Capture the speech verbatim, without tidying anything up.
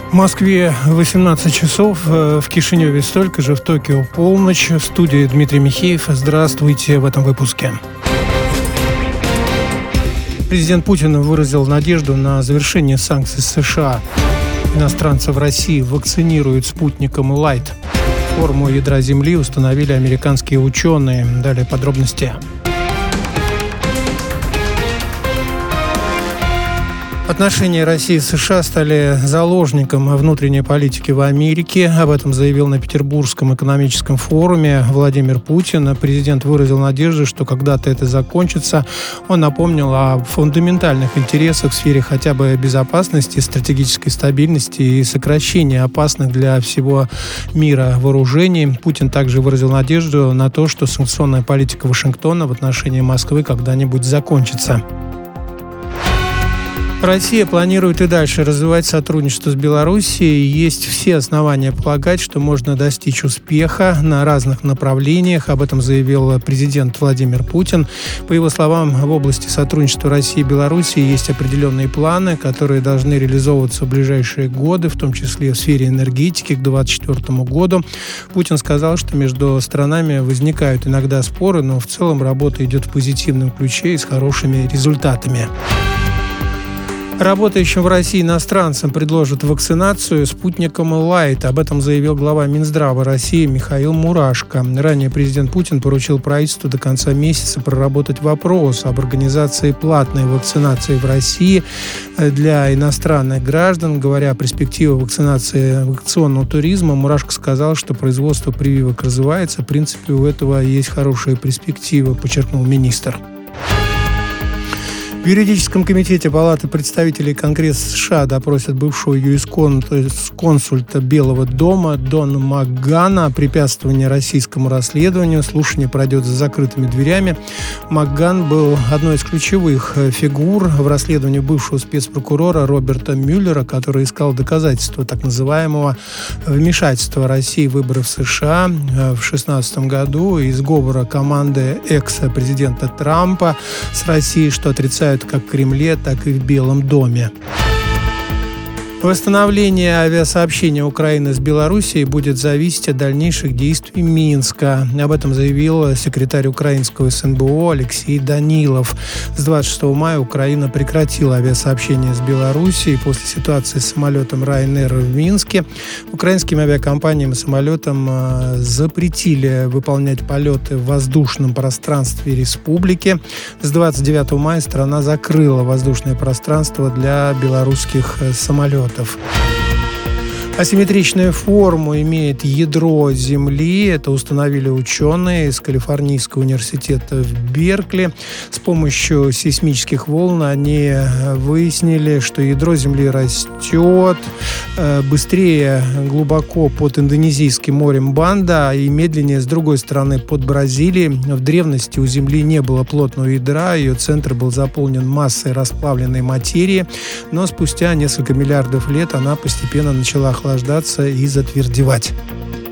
В Москве восемнадцать часов, в Кишиневе столько же, в Токио полночь. В студии Дмитрий Михеев. Здравствуйте в этом выпуске. Президент Путин выразил надежду на завершение санкций США. Иностранцев в России вакцинируют спутником Лайт. Форму ядра Земли установили американские ученые. Далее подробности. Отношения России и США стали заложником внутренней политики в Америке. Об этом заявил на Петербургском экономическом форуме Владимир Путин. Президент выразил надежду, что когда-то это закончится. Он напомнил о фундаментальных интересах в сфере хотя бы безопасности, стратегической стабильности и сокращения опасных для всего мира вооружений. Путин также выразил надежду на то, что санкционная политика Вашингтона в отношении Москвы когда-нибудь закончится. Россия планирует и дальше развивать сотрудничество с Белоруссией. Есть все основания полагать, что можно достичь успеха на разных направлениях. Об этом заявил президент Владимир Путин. По его словам, в области сотрудничества России и Белоруссии есть определенные планы, которые должны реализовываться в ближайшие годы, в том числе в сфере энергетики к две тысячи двадцать четвёртому году. Путин сказал, что между странами возникают иногда споры, но в целом работа идет в позитивном ключе и с хорошими результатами. Работающим в России иностранцам предложат вакцинацию спутником Лайт. Об этом заявил глава Минздрава России Михаил Мурашко. Ранее президент Путин поручил правительству до конца месяца проработать вопрос об организации платной вакцинации в России для иностранных граждан. Говоря о перспективе вакцинации вакцинационного туризма, Мурашко сказал, что производство прививок развивается. В принципе, у этого есть хорошие перспективы, подчеркнул министр. В юридическом комитете Палаты представителей Конгресса США допросят бывшего юрисконсульта Белого дома Дона МакГана о препятствовании российскому расследованию. Слушание пройдет за закрытыми дверями. МакГан был одной из ключевых фигур в расследовании бывшего спецпрокурора Роберта Мюллера, который искал доказательства так называемого вмешательства России в выборы в США в две тысячи шестнадцатом году и сговора команды экс-президента Трампа с Россией, что отрицают как в Кремле, так и в Белом доме. Восстановление авиасообщения Украины с Белоруссией будет зависеть от дальнейших действий Минска. Об этом заявил секретарь украинского СНБО Алексей Данилов. С двадцать шестого мая Украина прекратила авиасообщение с Белоруссией после ситуации с самолетом Ryanair в Минске. Украинским авиакомпаниям и самолетам запретили выполнять полеты в воздушном пространстве республики. С двадцать девятого мая страна закрыла воздушное пространство для белорусских самолетов. Асимметричную форму имеет ядро Земли. Это установили ученые из Калифорнийского университета в Беркли. С помощью сейсмических волн они выяснили, что ядро Земли растет быстрее глубоко под Индонезийским морем Банда и медленнее с другой стороны под Бразилией. В древности у Земли не было плотного ядра, ее центр был заполнен массой расплавленной материи, но спустя несколько миллиардов лет она постепенно начала охлаждаться и затвердевать.